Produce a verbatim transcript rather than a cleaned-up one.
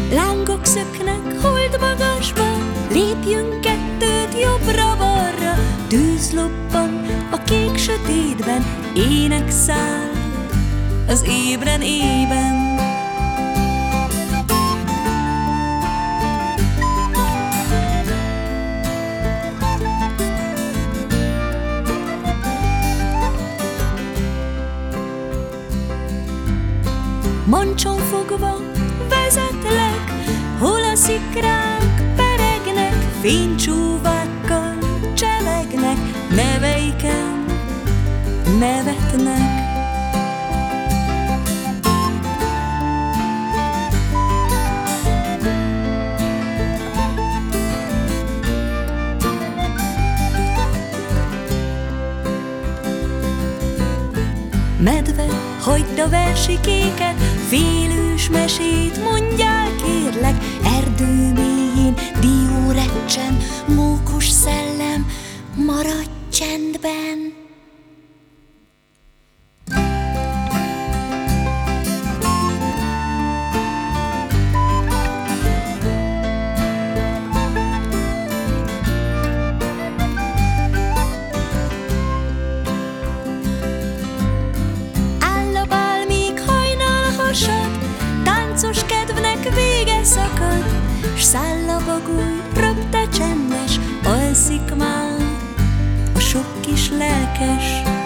Lángok szöknek hold magasba, lépjünk kettőt jobbra-balra. Tűz lobban a kék sötétben, ének száll az ébren ében. Mancson fogva vezetlek, hol a szikrák peregnek, fénycsóvákkal cselegnek, neveiken nevetnek. Medve, hagyd a versikéket, félős mesét mondjál kérlek. Erdő mélyén dió recsen, mókus szellem, maradj csendben. Táncos kedvnek vége szakad, s száll a bagoly, röpte csendes, alszik már a sok kis lelkes.